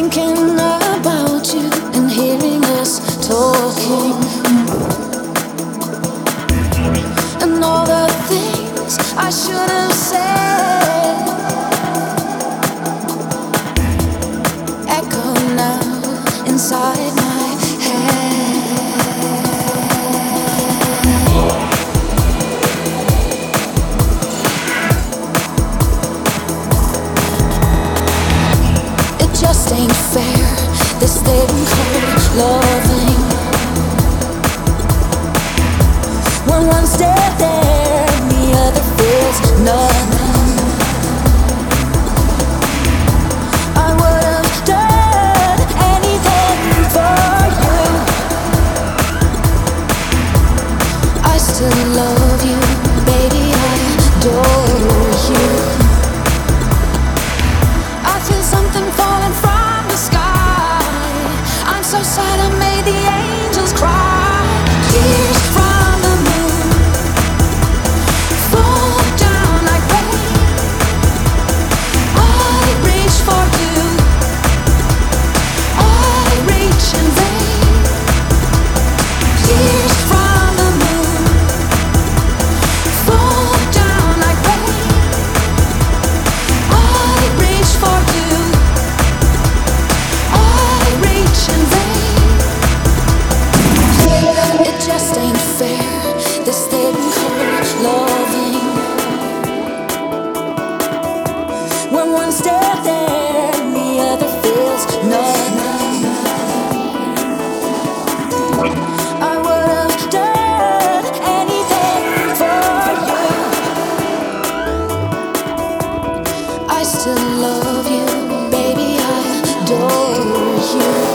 thinking about you and hearing us talking, and all the things I should have said echo now inside my head. It just ain't fair, this thing called loving. When one's dead there and the other feels nothing. I would have done anything for you. I still love you, baby, I adore you. I feel something falling from the sky. I'm so sad I made the angels cry. Tears from the moon fall down like rain. I reach for you, I reach in vain. Tears from the moon fall down like rain. I reach for you, I reach in vain. It just ain't fair, this thing called loving. When one's dead there and the other feels nothing. I would have done anything for you. I still love you, baby, I adore you.